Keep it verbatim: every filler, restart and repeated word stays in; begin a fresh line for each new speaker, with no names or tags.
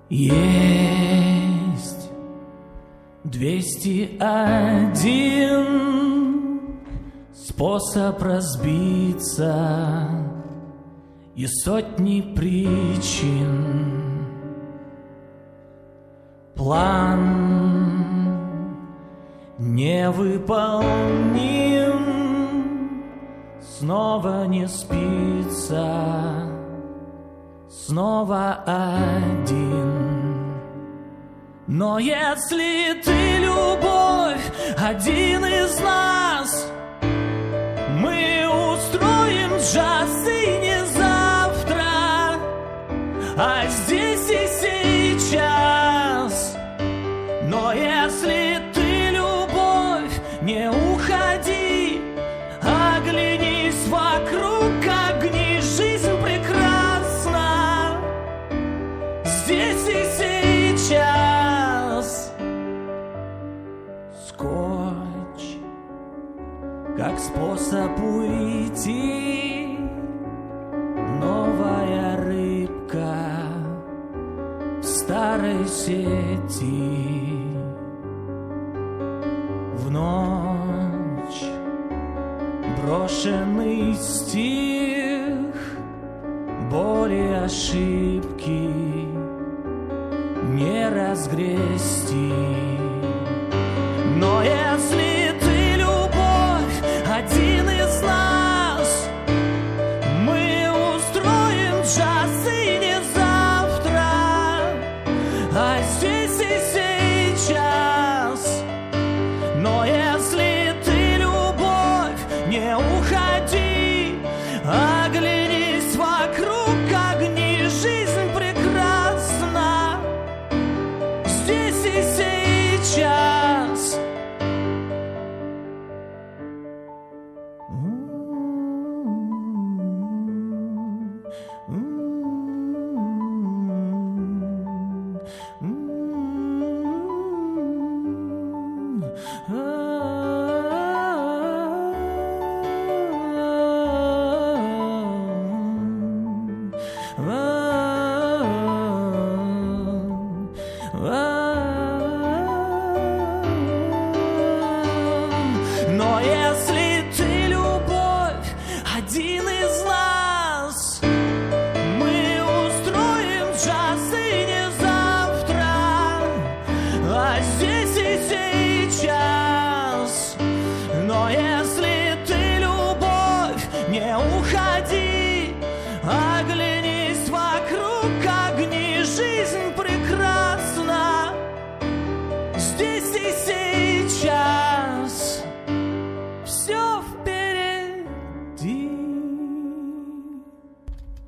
Есть двести один способ разбиться и сотни причин. План невыполним, снова не спится, снова один. Но если ты любовь, один из нас, мы устроим джаз и не завтра, а здесь и сейчас. Но если ты любовь, не уходи, оглянись вокруг, огни, жизнь прекрасна здесь и сейчас. Скотч как способ уйти, новая рыбка в старой сети. В ночь брошенный стих, боли, ошибки не разгрести. Но если ты любовь, один из нас, мы устроим джаз и не завтра, а здесь и сейчас. Но если ты любовь, не уходи, оглянись вокруг, огни, жизнь прекрасна здесь и сейчас. Ah